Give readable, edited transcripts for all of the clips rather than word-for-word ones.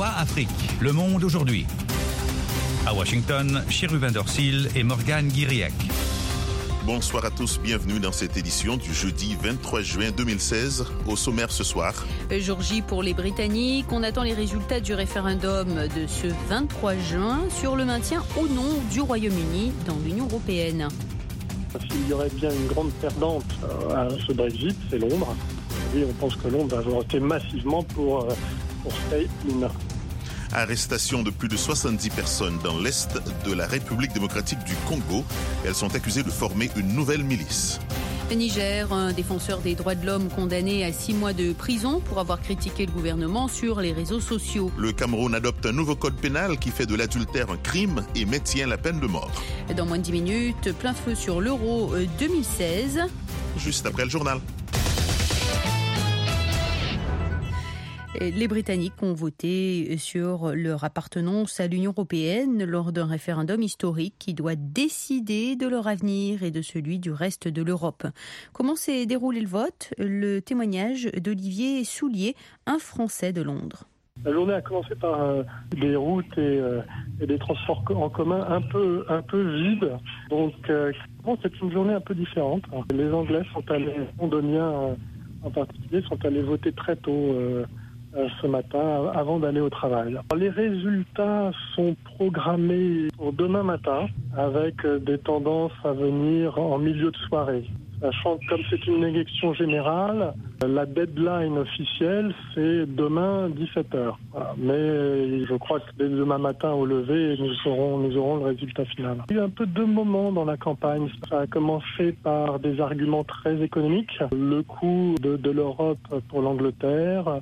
VOA Afrique, Le Monde aujourd'hui. À Washington, Cherubin Dorsil et Morgane Guiriec. Bonsoir à tous, bienvenue dans cette édition du jeudi 23 juin 2016. Au sommaire ce soir. Jour J pour les Britanniques. On attend les résultats du référendum de ce 23 juin sur le maintien ou non du Royaume-Uni dans l'Union européenne. S'il y aurait bien une grande perdante à ce Brexit, c'est Londres. Et on pense que Londres va voter massivement pour stay in. Arrestation de plus de 70 personnes dans l'est de la République démocratique du Congo. Elles sont accusées de former une nouvelle milice. Niger, un défenseur des droits de l'homme condamné à 6 mois de prison pour avoir critiqué le gouvernement sur les réseaux sociaux. Le Cameroun adopte un nouveau code pénal qui fait de l'adultère un crime et maintient la peine de mort. Dans moins de 10 minutes, plein feu sur l'Euro 2016. Juste après le journal. Les Britanniques ont voté sur leur appartenance à l'Union européenne lors d'un référendum historique qui doit décider de leur avenir et de celui du reste de l'Europe. Comment s'est déroulé le vote ? Le témoignage d'Olivier Soulier, un Français de Londres. La journée a commencé par des routes et des transports en commun un peu vides. Donc c'est une journée un peu différente. Les Anglais sont allés, les Londoniens en particulier, sont allés voter très tôt ce matin avant d'aller au travail. Les résultats sont programmés pour demain matin avec des tendances à venir en milieu de soirée. Sachant que comme c'est une élection générale, la deadline officielle c'est demain 17h. Voilà. Mais je crois que dès demain matin au lever, nous aurons le résultat final. Il y a eu un peu deux moments dans la campagne. Ça a commencé par des arguments très économiques. Le coût de l'Europe pour l'Angleterre,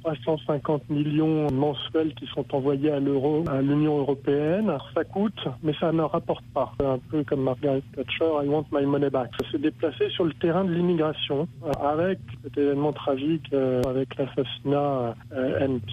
350 millions mensuels qui sont envoyés à l'Union européenne. Ça coûte, mais ça ne rapporte pas. Un peu comme Margaret Thatcher, I want my money back. Ça s'est déplacé sur le terrain de l'immigration avec cet événement tragique avec l'assassinat MP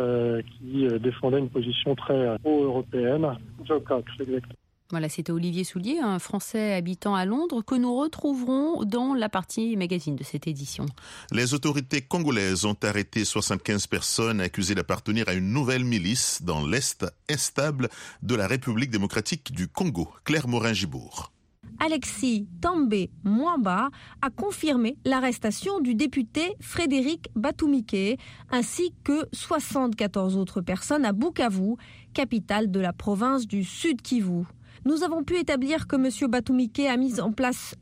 qui défendait une position très pro-européenne. Joe Cox, exactement. Voilà, c'était Olivier Soulier, un Français habitant à Londres, que nous retrouverons dans la partie magazine de cette édition. Les autorités congolaises ont arrêté 75 personnes accusées d'appartenir à une nouvelle milice dans l'est instable de la République démocratique du Congo. Claire Morin-Gibourg. Alexis Tambwe Mwamba a confirmé l'arrestation du député Frédéric Batumike ainsi que 74 autres personnes à Bukavu, capitale de la province du Sud Kivu. Nous avons pu établir que M. Batumike a mis en place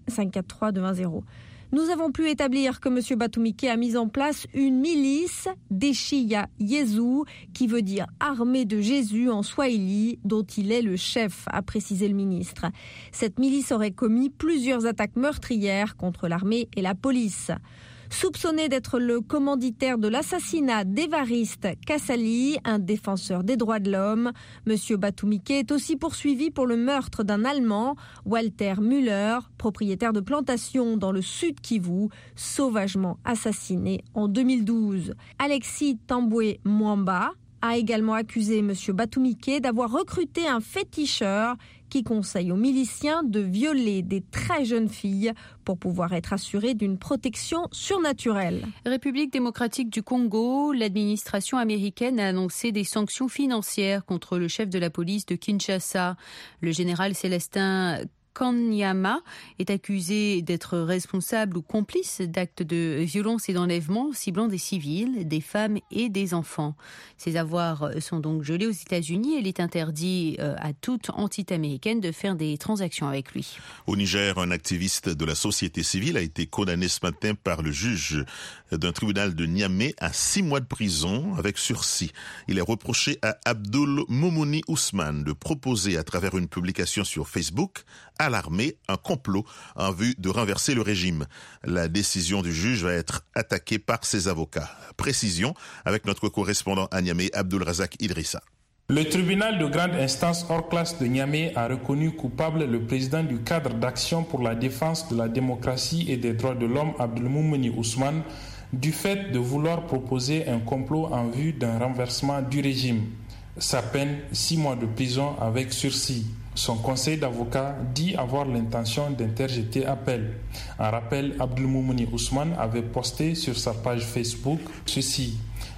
543-210. Nous avons pu établir que M. Batumike a mis en place une milice Deshiya Yezu, qui veut dire armée de Jésus en Swahili, dont il est le chef, a précisé le ministre. Cette milice aurait commis plusieurs attaques meurtrières contre l'armée et la police. Soupçonné d'être le commanditaire de l'assassinat d'Évariste Kassali, un défenseur des droits de l'homme, M. Batumike est aussi poursuivi pour le meurtre d'un Allemand, Walter Müller, propriétaire de plantation dans le Sud Kivu, sauvagement assassiné en 2012. Alexis Tambwe Mwamba a également accusé M. Batumike d'avoir recruté un féticheur qui conseille aux miliciens de violer des très jeunes filles pour pouvoir être assurés d'une protection surnaturelle. République démocratique du Congo, l'administration américaine a annoncé des sanctions financières contre le chef de la police de Kinshasa. Le général Célestin Kanyama est accusé d'être responsable ou complice d'actes de violence et d'enlèvement ciblant des civils, des femmes et des enfants. Ses avoirs sont donc gelés aux États-Unis et il est interdit à toute entité américaine de faire des transactions avec lui. Au Niger, un activiste de la société civile a été condamné ce matin par le juge d'un tribunal de Niamey à 6 mois de prison avec sursis. Il est reproché à Abdul Moumouni Ousmane de proposer à travers une publication sur Facebook à l'armée un complot en vue de renverser le régime. La décision du juge va être attaquée par ses avocats. Précision avec notre correspondant à Niamey, Abdul Razak Idrissa. Le tribunal de grande instance hors classe de Niamey a reconnu coupable le président du cadre d'action pour la défense de la démocratie et des droits de l'homme, Abdul Moumouni Ousmane, du fait de vouloir proposer un complot en vue d'un renversement du régime. Sa peine, 6 mois de prison avec sursis. Son conseil d'avocat dit avoir l'intention d'interjeter appel. En rappel, Abdul Moumouni Ousmane avait posté sur sa page Facebook ceci.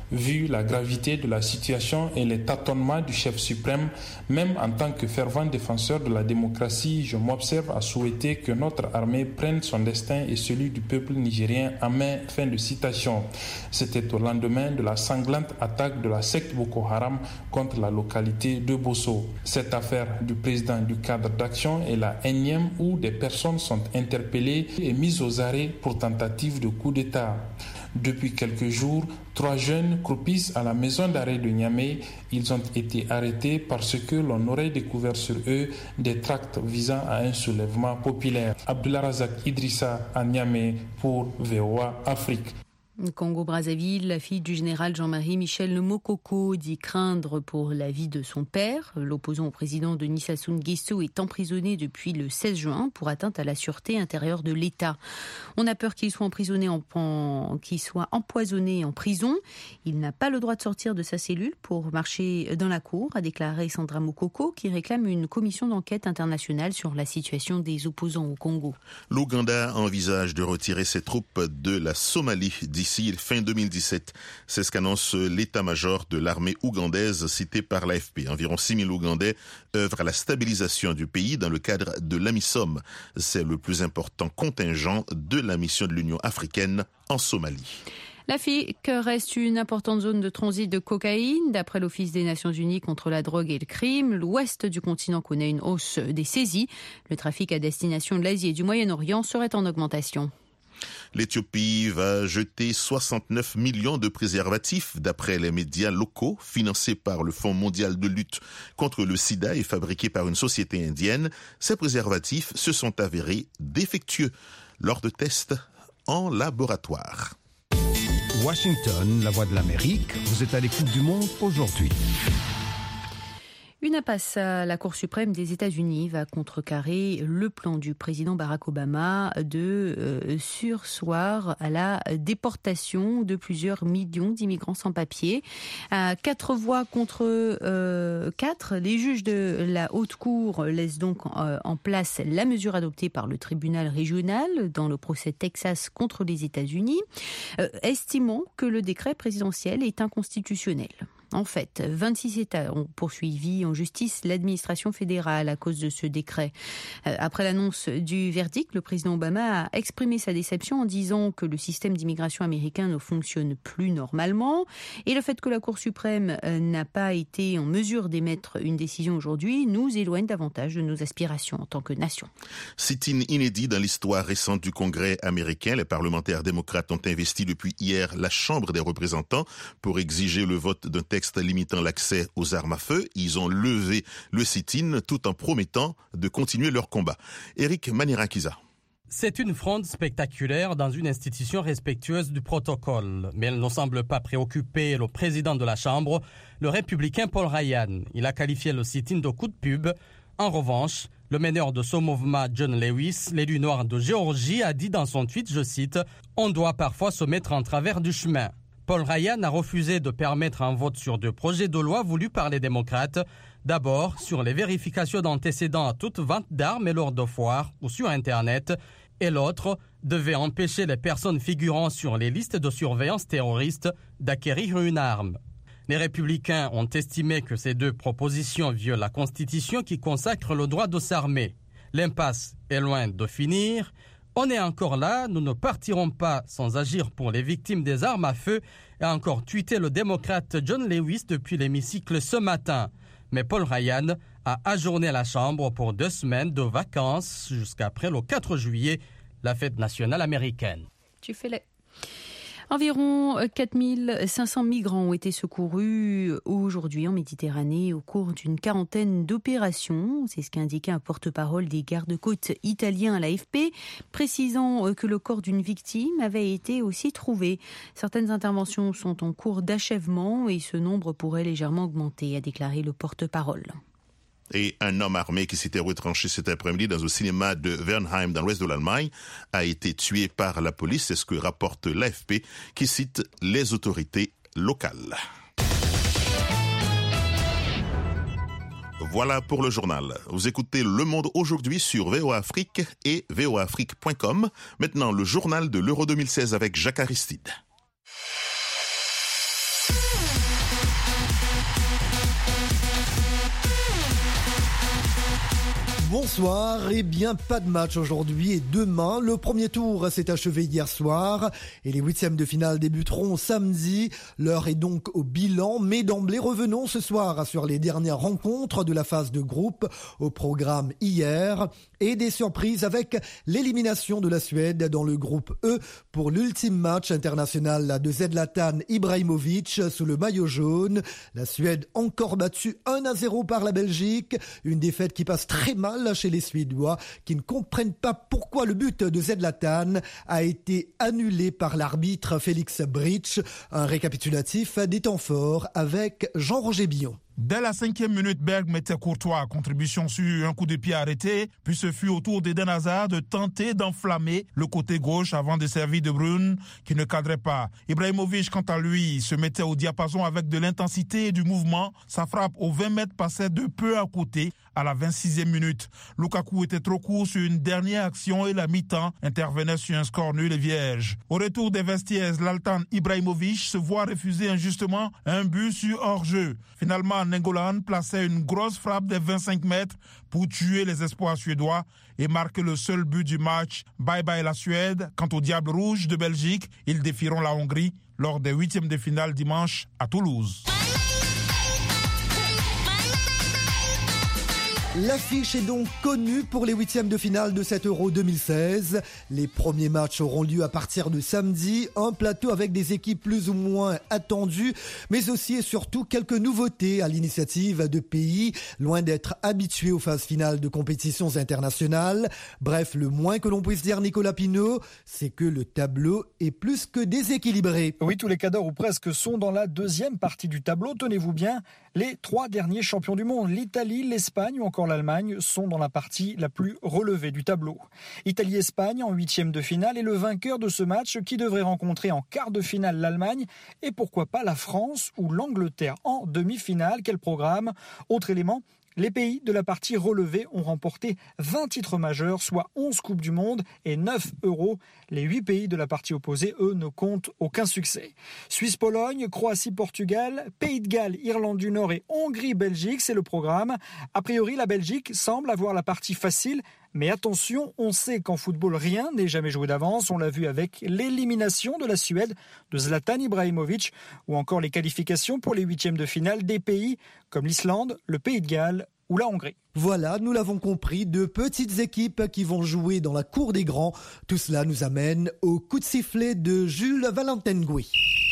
vu la gravité de la situation et les tâtonnements du chef suprême. Même en tant que fervent défenseur de la démocratie, je m'observe à souhaiter que notre armée prenne son destin et celui du peuple nigérien en main. Fin de citation. C'était au lendemain de la sanglante attaque de la secte Boko Haram contre la localité de Bosso. Cette affaire du président du cadre d'action est la énième où des personnes sont interpellées et mises aux arrêts pour tentative de coup d'État. Depuis quelques jours, 3 jeunes croupissent à la maison d'arrêt de Niamey. Ils ont été arrêtés parce que l'on aurait découvert sur eux des tracts visant à un soulèvement populaire. Abdullah Razak Idrissa à Niamey pour VOA Afrique. Congo-Brazzaville, la fille du général Jean-Marie Michel Mokoko dit craindre pour la vie de son père. L'opposant au président Denis Sassou Nguesso est emprisonné depuis le 16 juin pour atteinte à la sûreté intérieure de l'État. On a peur qu'il soit empoisonné en prison. Il n'a pas le droit de sortir de sa cellule pour marcher dans la cour, a déclaré Sandra Mokoko, qui réclame une commission d'enquête internationale sur la situation des opposants au Congo. L'Ouganda envisage de retirer ses troupes de la Somalie d'ici fin 2017. C'est ce qu'annonce l'état-major de l'armée ougandaise cité par l'AFP. Environ 6 000 Ougandais œuvrent à la stabilisation du pays dans le cadre de l'AMISOM. C'est le plus important contingent de la mission de l'Union africaine en Somalie. L'Afrique reste une importante zone de transit de cocaïne. D'après l'Office des Nations Unies contre la drogue et le crime, l'ouest du continent connaît une hausse des saisies. Le trafic à destination de l'Asie et du Moyen-Orient serait en augmentation. L'Éthiopie va jeter 69 millions de préservatifs, d'après les médias locaux, financés par le Fonds mondial de lutte contre le sida et fabriqués par une société indienne. Ces préservatifs se sont avérés défectueux lors de tests en laboratoire. Washington, la voix de l'Amérique, vous êtes à l'écoute du monde aujourd'hui. Une impasse à la Cour suprême des États-Unis va contrecarrer le plan du président Barack Obama de surseoir à la déportation de plusieurs millions d'immigrants sans papier. À 4 voix contre 4, les juges de la Haute Cour laissent donc en place la mesure adoptée par le tribunal régional dans le procès Texas contre les États-Unis, estimant que le décret présidentiel est inconstitutionnel. En fait, 26 États ont poursuivi en justice l'administration fédérale à cause de ce décret. Après l'annonce du verdict, le président Obama a exprimé sa déception en disant que le système d'immigration américain ne fonctionne plus normalement. Et le fait que la Cour suprême n'a pas été en mesure d'émettre une décision aujourd'hui nous éloigne davantage de nos aspirations en tant que nation. Sit-in inédit dans l'histoire récente du Congrès américain. Les parlementaires démocrates ont investi depuis hier la Chambre des représentants pour exiger le vote d'un texte limitant l'accès aux armes à feu. Ils ont levé le sit-in tout en promettant de continuer leur combat. Eric Manirakiza. C'est une fronde spectaculaire dans une institution respectueuse du protocole. Mais elle ne semble pas préoccuper le président de la Chambre, le républicain Paul Ryan. Il a qualifié le sit-in de coup de pub. En revanche, le meneur de ce mouvement, John Lewis, l'élu noir de Géorgie, a dit dans son tweet, je cite, « On doit parfois se mettre en travers du chemin ». Paul Ryan a refusé de permettre un vote sur 2 projets de loi voulus par les démocrates. D'abord, sur les vérifications d'antécédents à toute vente d'armes et lors de foires ou sur Internet. Et l'autre devait empêcher les personnes figurant sur les listes de surveillance terroriste d'acquérir une arme. Les républicains ont estimé que ces 2 propositions violent la Constitution qui consacre le droit de s'armer. L'impasse est loin de finir. On est encore là, nous ne partirons pas sans agir pour les victimes des armes à feu, a encore tweeté le démocrate John Lewis depuis l'hémicycle ce matin. Mais Paul Ryan a ajourné la Chambre pour 2 semaines de vacances jusqu'après le 4 juillet, la fête nationale américaine. Environ 4500 migrants ont été secourus aujourd'hui en Méditerranée au cours d'une quarantaine d'opérations. C'est ce qu'a indiqué un porte-parole des gardes-côtes italiens à l'AFP, précisant que le corps d'une victime avait été aussi trouvé. Certaines interventions sont en cours d'achèvement et ce nombre pourrait légèrement augmenter, a déclaré le porte-parole. Et un homme armé qui s'était retranché cet après-midi dans un cinéma de Wernheim dans l'ouest de l'Allemagne a été tué par la police. C'est ce que rapporte l'AFP qui cite les autorités locales. Voilà pour le journal. Vous écoutez Le Monde aujourd'hui sur VOA Afrique et voaafrique.com. Maintenant, le journal de l'Euro 2016 avec Jacques Aristide. Bonsoir, et bien pas de match aujourd'hui et demain. Le premier tour s'est achevé hier soir et les huitièmes de finale débuteront samedi. L'heure est donc au bilan, mais d'emblée revenons ce soir sur les dernières rencontres de la phase de groupe au programme hier et des surprises avec l'élimination de la Suède dans le groupe E pour l'ultime match international de Zlatan Ibrahimovic sous le maillot jaune. La Suède encore battue 1-0 par la Belgique, une défaite qui passe très mal chez les Suédois qui ne comprennent pas pourquoi le but de Zlatan a été annulé par l'arbitre Félix Britsch. Un récapitulatif des temps forts avec Jean-Roger Billon. Dès la 5e minute, Berg mettait Courtois à contribution sur un coup de pied arrêté, puis ce fut au tour d'Eden Hazard de tenter d'enflammer le côté gauche avant de servir De Bruyne qui ne cadrait pas. Ibrahimovic, quant à lui, se mettait au diapason avec de l'intensité et du mouvement. Sa frappe aux 20 mètres passait de peu à côté à la 26e minute. Lukaku était trop court sur une dernière action et la mi-temps intervenait sur un score nul et vierge. Au retour des vestiaires, Zlatan Ibrahimovic se voit refuser injustement un but sur hors-jeu. Finalement, Nengolan plaçait une grosse frappe des 25 mètres pour tuer les espoirs suédois et marquer le seul but du match. Bye bye la Suède. Quant aux Diables Rouges de Belgique, ils défieront la Hongrie lors des huitièmes de finale dimanche à Toulouse. L'affiche est donc connue pour les huitièmes de finale de cet Euro 2016. Les premiers matchs auront lieu à partir de samedi. Un plateau avec des équipes plus ou moins attendues, mais aussi et surtout quelques nouveautés à l'initiative de pays loin d'être habitués aux phases finales de compétitions internationales. Bref, le moins que l'on puisse dire, Nicolas Pinault, c'est que le tableau est plus que déséquilibré. Oui, tous les cadors ou presque sont dans la deuxième partie du tableau. Tenez-vous bien, les trois derniers champions du monde, l'Italie, l'Espagne ou encore l'Allemagne, sont dans la partie la plus relevée du tableau. Italie-Espagne en huitième de finale et le vainqueur de ce match qui devrait rencontrer en quart de finale l'Allemagne et pourquoi pas la France ou l'Angleterre en demi-finale. Quel programme ? Autre élément, les pays de la partie relevée ont remporté 20 titres majeurs, soit 11 Coupes du Monde et 9 euros. Les 8 pays de la partie opposée, eux, ne comptent aucun succès. Suisse-Pologne, Croatie-Portugal, Pays de Galles, Irlande du Nord et Hongrie-Belgique, c'est le programme. A priori, la Belgique semble avoir la partie facile. Mais attention, on sait qu'en football, rien n'est jamais joué d'avance. On l'a vu avec l'élimination de la Suède, de Zlatan Ibrahimovic, ou encore les qualifications pour les huitièmes de finale des pays comme l'Islande, le Pays de Galles ou la Hongrie. Voilà, nous l'avons compris, de petites équipes qui vont jouer dans la cour des grands. Tout cela nous amène au coup de sifflet de Jules Valentengui.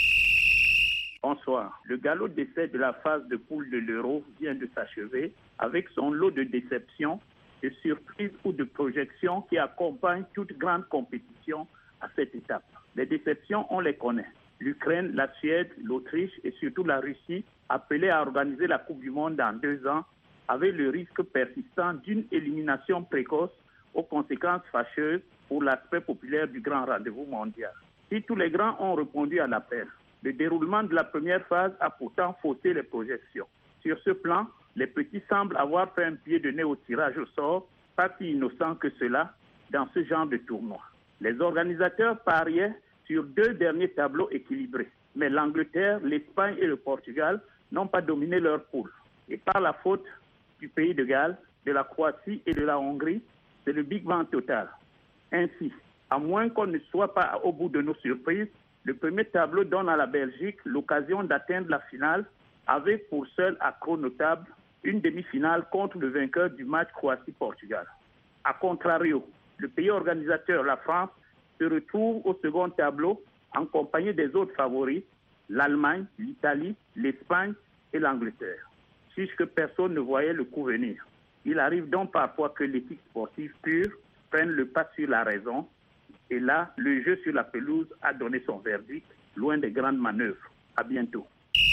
Bonsoir. Le galop d'essai de la phase de poule de l'Euro vient de s'achever avec son lot de déceptions, de surprises ou de projections qui accompagnent toute grande compétition à cette étape. Les déceptions, on les connaît. L'Ukraine, la Suède, l'Autriche et surtout la Russie, appelées à organiser la Coupe du Monde dans 2 ans, avaient le risque persistant d'une élimination précoce aux conséquences fâcheuses pour l'aspect populaire du grand rendez-vous mondial. Si tous les grands ont répondu à l'appel, le déroulement de la première phase a pourtant faussé les projections. Sur ce plan, les petits semblent avoir fait un pied de nez au tirage au sort, pas si innocent que cela, dans ce genre de tournoi. Les organisateurs pariaient sur 2 derniers tableaux équilibrés, mais l'Angleterre, l'Espagne et le Portugal n'ont pas dominé leur poule. Et par la faute du Pays de Galles, de la Croatie et de la Hongrie, c'est le Big Bang total. Ainsi, à moins qu'on ne soit pas au bout de nos surprises, le premier tableau donne à la Belgique l'occasion d'atteindre la finale avec pour seul accroc notable une demi-finale contre le vainqueur du match Croatie-Portugal. A contrario, le pays organisateur, la France, se retrouve au second tableau en compagnie des autres favoris, l'Allemagne, l'Italie, l'Espagne et l'Angleterre. Puisque personne ne voyait le coup venir. Il arrive donc parfois que l'éthique sportive pure prenne le pas sur la raison. Et là, le jeu sur la pelouse a donné son verdict, loin des grandes manœuvres. À bientôt.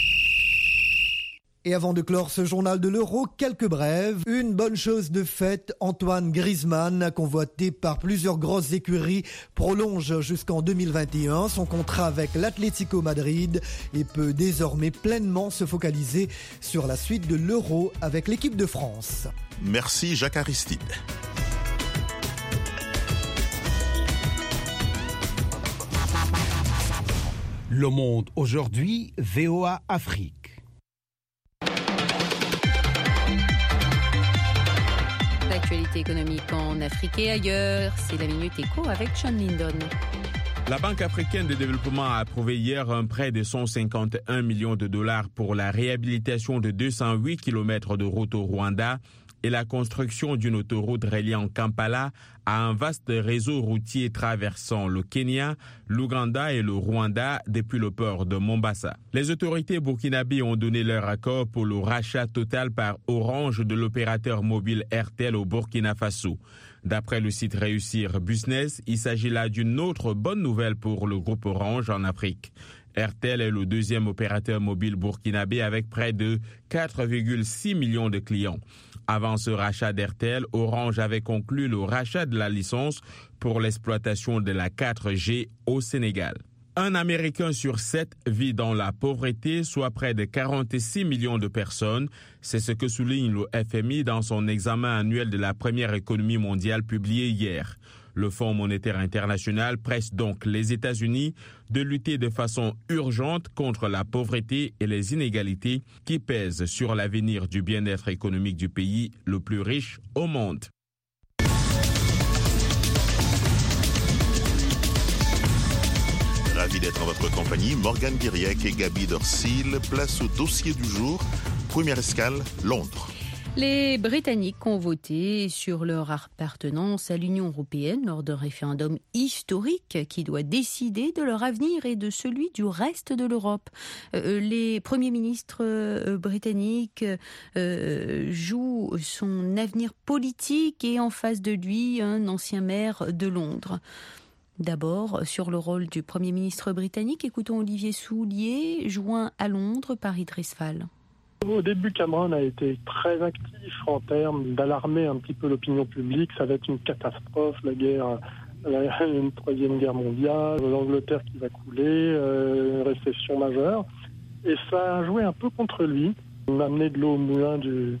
Et avant de clore ce journal de l'Euro, quelques brèves. Une bonne chose de faite, Antoine Griezmann, convoité par plusieurs grosses écuries, prolonge jusqu'en 2021 son contrat avec l'Atlético Madrid et peut désormais pleinement se focaliser sur la suite de l'Euro avec l'équipe de France. Merci Jacques Aristide. Le Monde aujourd'hui, VOA Afrique. L'actualité l'actualité économique en Afrique et ailleurs. C'est la Minute Éco avec Sean Lindon. La Banque africaine de développement a approuvé hier un prêt de 151 millions de dollars pour la réhabilitation de 208 km de route au Rwanda et la construction d'une autoroute reliant Kampala à un vaste réseau routier traversant le Kenya, l'Ouganda et le Rwanda depuis le port de Mombasa. Les autorités burkinabées ont donné leur accord pour le rachat total par Orange de l'opérateur mobile Airtel au Burkina Faso. D'après le site Réussir Business, il s'agit là d'une autre bonne nouvelle pour le groupe Orange en Afrique. Airtel est le deuxième opérateur mobile burkinabé avec près de 4,6 millions de clients. Avant ce rachat d'Airtel, Orange avait conclu le rachat de la licence pour l'exploitation de la 4G au Sénégal. Un Américain sur 7 vit dans la pauvreté, soit près de 46 millions de personnes. C'est ce que souligne le FMI dans son examen annuel de la première économie mondiale publié hier. Le Fonds monétaire international presse donc les États-Unis de lutter de façon urgente contre la pauvreté et les inégalités qui pèsent sur l'avenir du bien-être économique du pays le plus riche au monde. Ravi d'être en votre compagnie. Morgane Guiriec et Gabi Dorsil. Place au dossier du jour. Première escale, Londres. Les Britanniques ont voté sur leur appartenance à l'Union européenne lors d'un référendum historique qui doit décider de leur avenir et de celui du reste de l'Europe. Les premiers ministres britanniques jouent son avenir politique et en face de lui un ancien maire de Londres. D'abord, sur le rôle du Premier ministre britannique, écoutons Olivier Soulier, joint à Londres par Idriss Fall. Au début, Cameron a été très actif en termes d'alarmer un petit peu l'opinion publique. Ça va être une catastrophe, une troisième guerre mondiale, l'Angleterre qui va couler, une récession majeure. Et ça a joué un peu contre lui. On a amené de l'eau au moulin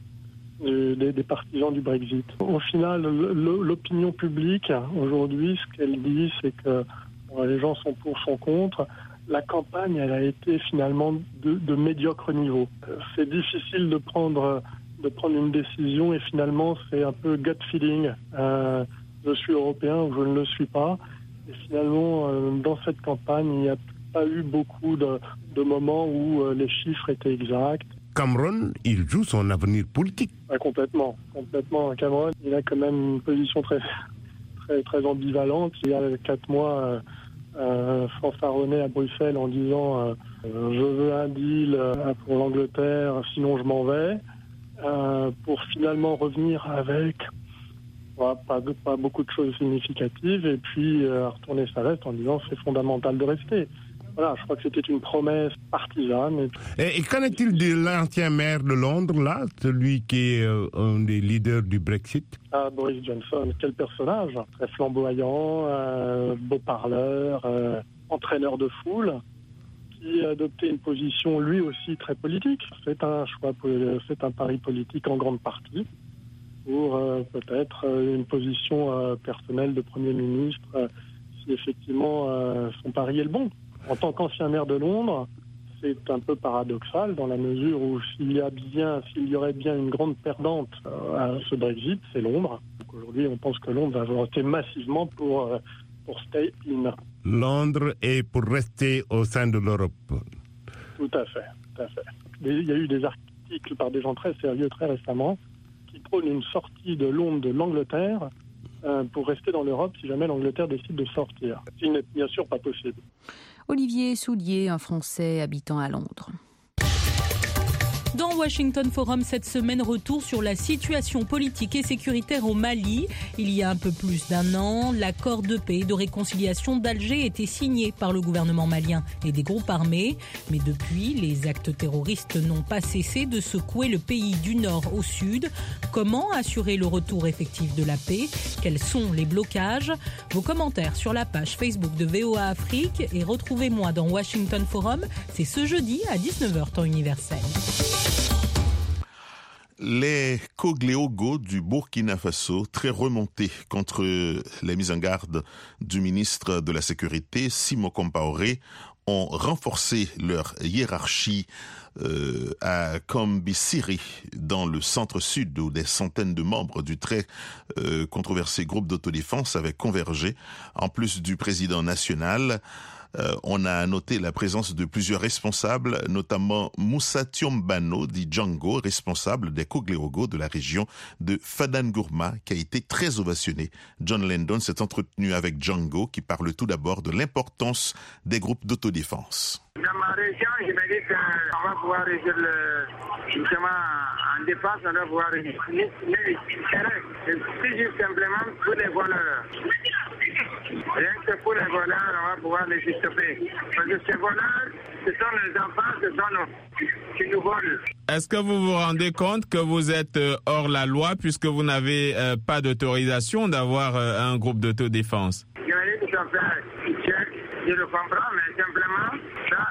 des partisans du Brexit. Au final, l'opinion publique, aujourd'hui, ce qu'elle dit, c'est que les gens sont pour, sont contre. La campagne, elle a été finalement de médiocre niveau. C'est difficile de prendre une décision et finalement, c'est un peu gut feeling. Je suis européen ou je ne le suis pas. Et finalement, dans cette campagne, il n'y a pas eu beaucoup de moments où les chiffres étaient exacts. Cameron, il joue son avenir politique. Ouais, complètement. Cameron, il a quand même une position très, très, très ambivalente. Il y a 4 mois... fanfaronné à Bruxelles en disant je veux un deal pour l'Angleterre, sinon je m'en vais, pour finalement revenir avec pas beaucoup de choses significatives et puis retourner sa veste en disant c'est fondamental de rester. Voilà, je crois que c'était une promesse partisane. Et qu'en est-il de l'ancien maire de Londres, là, celui qui est un des leaders du Brexit? Boris Johnson, quel personnage, très flamboyant, beau parleur, entraîneur de foule, qui a adopté une position lui aussi très politique. C'est un choix, c'est un pari politique en grande partie pour peut-être une position personnelle de Premier ministre, si effectivement son pari est le bon. En tant qu'ancien maire de Londres, c'est un peu paradoxal dans la mesure où s'il y aurait bien une grande perdante à ce Brexit, c'est Londres. Donc aujourd'hui, on pense que Londres va voter massivement pour stay in. Londres est pour rester au sein de l'Europe. Tout à fait. Il y a eu des articles par des gens très sérieux très récemment qui prônent une sortie de Londres de l'Angleterre pour rester dans l'Europe si jamais l'Angleterre décide de sortir. Ce qui n'est bien sûr pas possible. Olivier Soulier, un Français habitant à Londres. Dans Washington Forum cette semaine, retour sur la situation politique et sécuritaire au Mali. Il y a un peu plus d'1 an, l'accord de paix et de réconciliation d'Alger était signé par le gouvernement malien et des groupes armés. Mais depuis, les actes terroristes n'ont pas cessé de secouer le pays du nord au sud. Comment assurer le retour effectif de la paix? Quels sont les blocages? Vos commentaires sur la page Facebook de VOA Afrique et retrouvez-moi dans Washington Forum. C'est ce jeudi à 19h temps universel. Les Kogléogo du Burkina Faso, très remontés contre les mises en garde du ministre de la Sécurité, Simo Compaoré, ont renforcé leur hiérarchie à Kambisiri, dans le centre-sud, où des centaines de membres du très controversé groupe d'autodéfense avaient convergé. En plus du président national, on a noté la présence de plusieurs responsables, notamment Moussa Tiombano dit Django, responsable des Koglerogo de la région de Fadangurma, qui a été très ovationné. John Landon s'est entretenu avec Django, qui parle tout d'abord de l'importance des groupes d'autodéfense. Dans ma région, je me dis qu'on va pouvoir résoudre justement en défense, on va pouvoir résoudre c'est juste simplement pour les voleurs. Rien que pour les voleurs, on va pouvoir les stopper. Parce que ces voleurs, ce sont les enfants, ce sont nous qui nous volent. Est-ce que vous vous rendez compte que vous êtes hors la loi puisque vous n'avez pas d'autorisation d'avoir un groupe d'autodéfense? Je me dis tout à fait, je le comprends, mais simplement,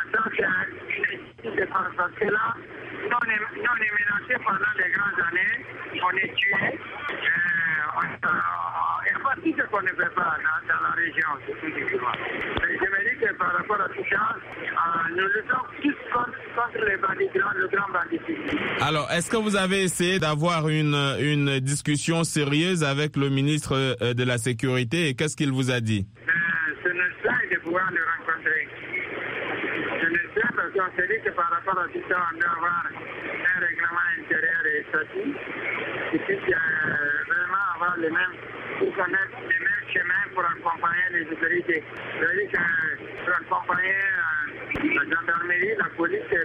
c'est parce que là, nous on est menacés pendant des grandes années, on est tués, il n'y a pas tout ce qu'on ne fait pas dans la région, c'est tout simplement. Mais je me dis que par rapport à tout ça, nous luttons tous contre les bandits, le grand banditisme. Alors, est-ce que vous avez essayé d'avoir une discussion sérieuse avec le ministre de la Sécurité et qu'est-ce qu'il vous a dit? C'est nécessaire de pouvoir le rencontrer. C'est nécessaire parce qu'on s'est dit que par rapport à tout ça, on doit avoir un règlement intérieur et statut qui puisse vraiment avoir les mêmes, pour connaître les mêmes chemins pour accompagner les autorités. C'est-à-dire que pour accompagner la gendarmerie, la police et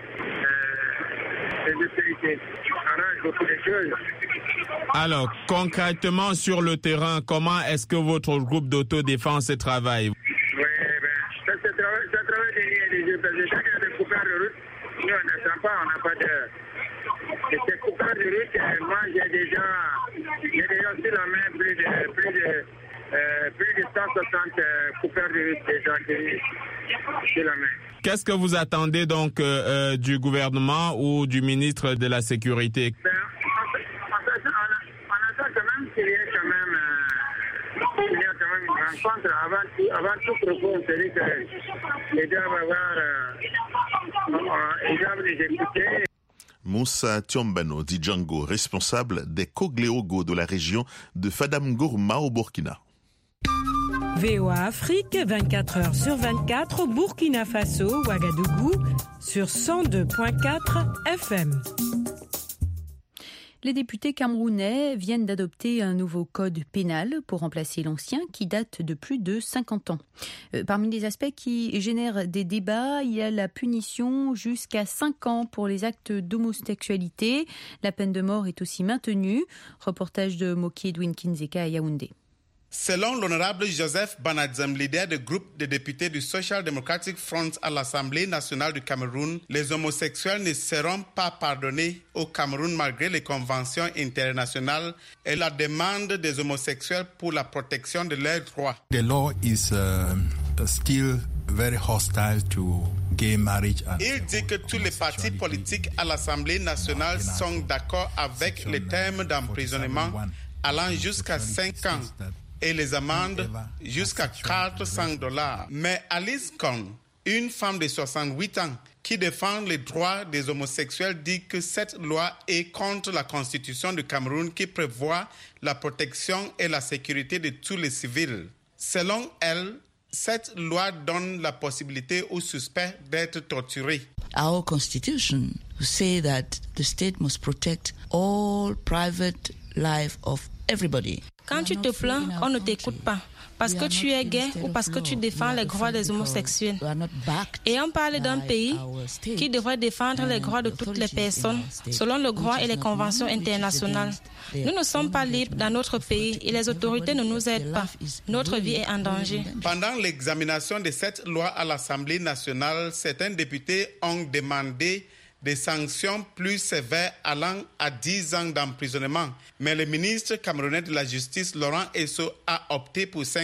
les autorités. Alors, il faut beaucoup de choses. Alors, concrètement sur le terrain, comment est-ce que votre groupe d'autodéfense travaille? Ça travaille des nuits et des jours. Parce que chaque fois de coupage de route, nous on n'attend pas, on n'a pas d'heure. Et ces coupages de route, moi j'ai déjà sur la main plus de 160 coupeurs de route déjà sur la main. Qu'est-ce que vous attendez donc du gouvernement ou du ministre de la Sécurité? On attend quand même qu'il y ait quand même une rencontre avant tout propos. C'est-à-dire qu'ils doivent ils doivent les écouter. Moussa Tiombano dit Django, responsable des Koglerogo de la région de Fadangurma au Burkina. VOA Afrique, 24 heures sur 24, Burkina Faso, Ouagadougou, sur 102.4 FM. Les députés camerounais viennent d'adopter un nouveau code pénal pour remplacer l'ancien qui date de plus de 50 ans. Parmi les aspects qui génèrent des débats, il y a la punition jusqu'à 5 ans pour les actes d'homosexualité. La peine de mort est aussi maintenue. Reportage de Moki Edwin Kinzeka à Yaoundé. Selon l'honorable Joseph Banadzem, leader du groupe de députés du Social Democratic Front à l'Assemblée nationale du Cameroun, les homosexuels ne seront pas pardonnés au Cameroun malgré les conventions internationales et la demande des homosexuels pour la protection de leurs droits. The law is still very hostile to gay marriage. Il dit que tous les partis politiques à l'Assemblée nationale sont d'accord avec les termes d'emprisonnement allant jusqu'à 5 ans. Et les amendes jusqu'à $400. Mais Alice Kohn, une femme de 68 ans qui défend les droits des homosexuels, dit que cette loi est contre la Constitution du Cameroun qui prévoit la protection et la sécurité de tous les civils. Selon elle, cette loi donne la possibilité aux suspects d'être torturés. Our Constitution says that the state must protect all private life of everybody. Quand tu te plains, on ne t'écoute pas parce que tu es gay ou parce que tu défends les droits des homosexuels. Et on parle d'un pays qui devrait défendre les droits de toutes les personnes selon le droit et les conventions internationales. Nous ne sommes pas libres dans notre pays et les autorités ne nous aident pas. Notre vie est en danger. Pendant l'examination de cette loi à l'Assemblée nationale, certains députés ont demandé des sanctions plus sévères allant à 10 ans d'emprisonnement. Mais le ministre camerounais de la Justice, Laurent Esso, a opté pour 5 ans.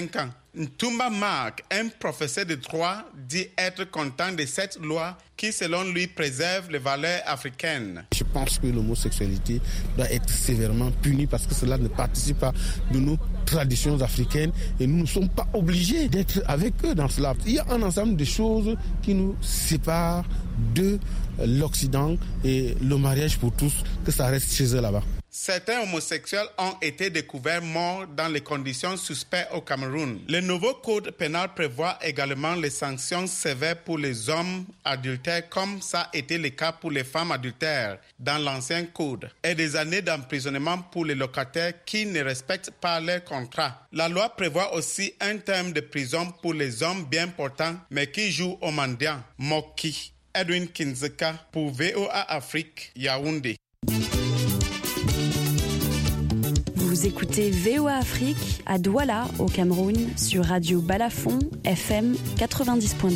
Ntumba Mark, un professeur de droit, dit être content de cette loi qui, selon lui, préserve les valeurs africaines. Je pense que l'homosexualité doit être sévèrement punie parce que cela ne participe pas de nos traditions africaines et nous ne sommes pas obligés d'être avec eux dans cela. Il y a un ensemble de choses qui nous séparent de l'Occident et le mariage pour tous, que ça reste chez eux là-bas. Certains homosexuels ont été découverts morts dans les conditions suspectes au Cameroun. Le nouveau code pénal prévoit également les sanctions sévères pour les hommes adultères, comme ça a été le cas pour les femmes adultères dans l'ancien code, et des années d'emprisonnement pour les locataires qui ne respectent pas leur contrat. La loi prévoit aussi un terme de prison pour les hommes bien portants, mais qui jouent au mendiant. Moki, Edwin Kinzeka pour VOA Afrique, Yaoundé. Vous écoutez VOA Afrique à Douala, au Cameroun, sur Radio Balafon, FM 90.2.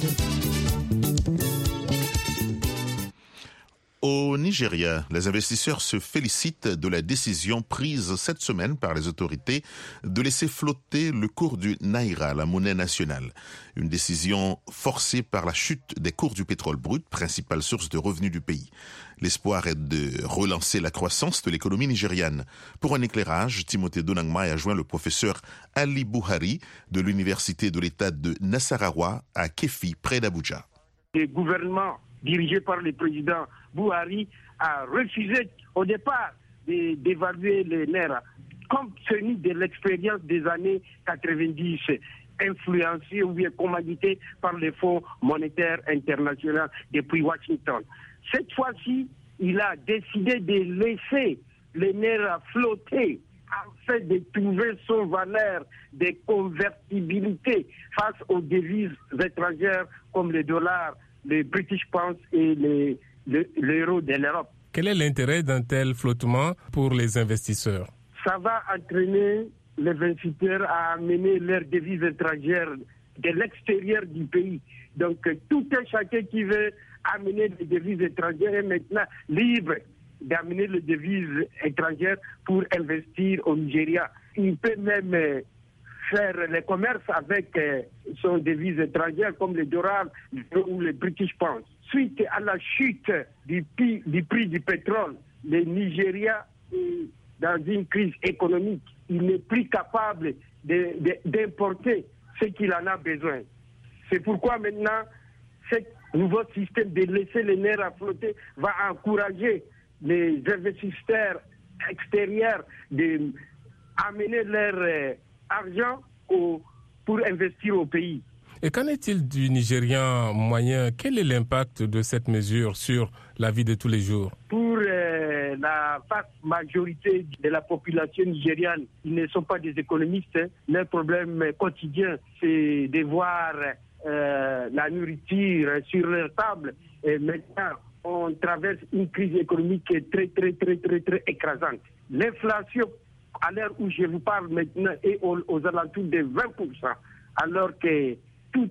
Au Nigeria, les investisseurs se félicitent de la décision prise cette semaine par les autorités de laisser flotter le cours du Naira, la monnaie nationale. Une décision forcée par la chute des cours du pétrole brut, principale source de revenus du pays. L'espoir est de relancer la croissance de l'économie nigériane. Pour un éclairage, Timothée Donangma a joint le professeur Ali Buhari de l'université de l'État de Nasarawa à Kefi, près d'Abuja. Le gouvernement dirigé par le président Buhari a refusé au départ d'évaluer les Naira compte tenu de l'expérience des années 90, influencée ou bien commanditée par le Fonds monétaire international depuis Washington. Cette fois-ci, il a décidé de laisser les Naira flotter afin de trouver son valeur de convertibilité face aux devises étrangères comme le dollar, le British Pound et l'euro de l'Europe. Quel est l'intérêt d'un tel flottement pour les investisseurs? Ça va entraîner les investisseurs à amener leurs devises étrangères de l'extérieur du pays. Donc tout un chacun qui veut amener des devises étrangères est maintenant libre d'amener les devises étrangères pour investir au Nigeria. Il peut même faire le commerce avec son devise étrangère comme le dollar ou le British Pound. Suite à la chute du prix du pétrole, le Nigeria est dans une crise économique. Il n'est plus capable d'importer ce qu'il en a besoin. C'est pourquoi maintenant, ce nouveau système de laisser les nerfs à flotter va encourager les investisseurs extérieurs d'amener leur argent pour investir au pays. Et qu'en est-il du Nigérian moyen? Quel est l'impact de cette mesure sur la vie de tous les jours? Pour la vaste majorité de la population nigériane, ils ne sont pas des économistes. Leur problème quotidien, c'est de voir la nourriture sur leur table. Et maintenant, on traverse une crise économique très écrasante. L'inflation, à l'heure où je vous parle maintenant, est aux alentours de 20%, alors que tout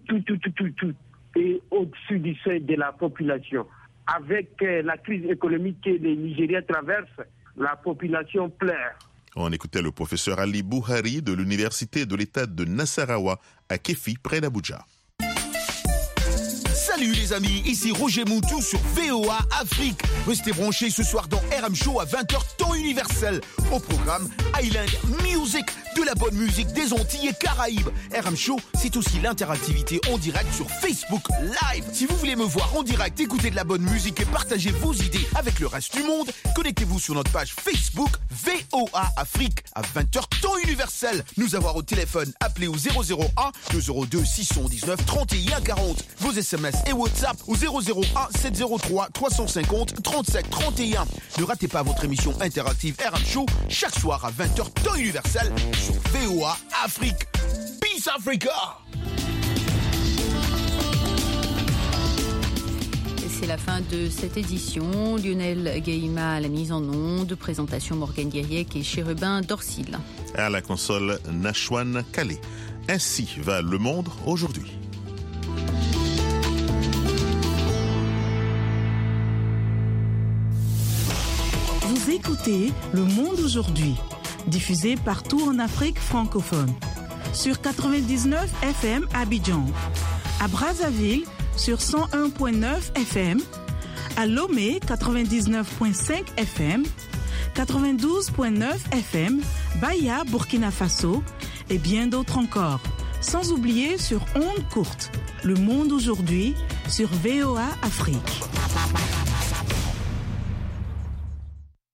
est au-dessus du seuil de la population. Avec la crise économique que le Nigeria traverse, la population pleure. On écoutait le professeur Ali Buhari de l'université de l'État de Nasarawa à Kefi, près d'Abuja. Salut les amis, ici Roger Moutou sur VOA Afrique. Restez branchés ce soir dans RM Show à 20h temps universel. Au programme Island Music, de la bonne musique des Antilles et Caraïbes. RM Show, c'est aussi l'interactivité en direct sur Facebook Live. Si vous voulez me voir en direct, écouter de la bonne musique et partager vos idées avec le reste du monde, connectez-vous sur notre page Facebook VOA Afrique à 20h temps universel. Nous avoir au téléphone, appelez au 001 202 619 31 40. Vos SMS et WhatsApp au 001 703 350 37 31. Ne ratez pas votre émission interactive RM Show chaque soir à 20h temps universel sur VOA Afrique. Peace Africa! C'est la fin de cette édition. Lionel Gaïma à la mise en onde, présentation Morgane Guériec et Chérubin Dorsil. À la console Nashwan Calais. Ainsi va le monde aujourd'hui. Vous écoutez Le Monde aujourd'hui, diffusé partout en Afrique francophone. sur 99 FM à Abidjan, à Brazzaville sur 101.9 FM, à Lomé 99.5 FM, 92.9 FM, Baya, Burkina Faso et bien d'autres encore. Sans oublier sur ondes courtes, Le Monde aujourd'hui sur VOA Afrique.